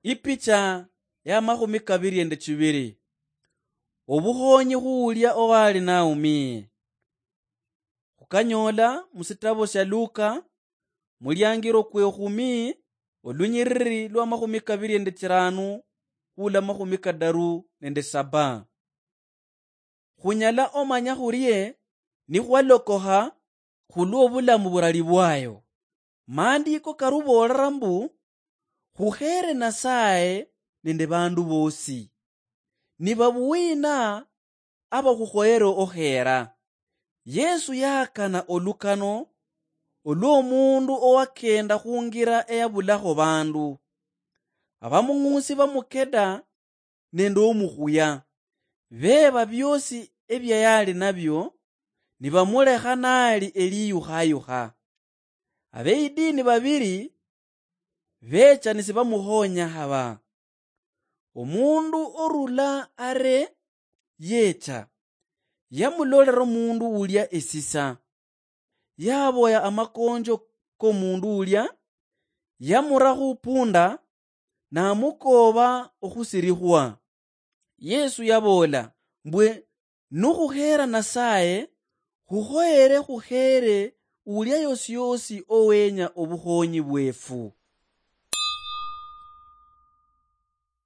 Ipicha ya 22 obuhonyi huulya owali naumiye. Hukanyola musitabo sya Luka mulyangiro kwehumi olunyiriri lwa 25 hula 37. Hunyala omanya hurye ni hwalokoha hulwa obulamu burali bwayo. Maandiko karubolera mbu huhere Nasaye nende bandu bosi. Ni babuwina aba huhoere ohera. Yesu yakana olukano olw'omundu owakenda hungira eyabulaho bandu. Abamung'usi bamukeda nende omuhuya. Beba byosi ebyayali nabyo nibamuleha nali eliyuhayuha. Abeidini babiri becha nisibamuhonya haba. Omundu orula are yecha yamulolera omundu ulya esisa. Yaboya amakonjo k'omundu ulya yamura hupunda namukoba ohusirihwa. Yesu yabola mbwe nuhuhera Nasaye huhoere huhere ulya yosi yosi owenya obuhonyi bwefu.